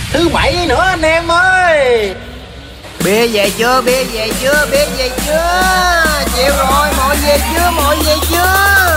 thứ bảy nữa anh em ơi. Bia về chưa, bia về chưa, bia về chưa? Chịu rồi, mọi về chưa, mọi về chưa?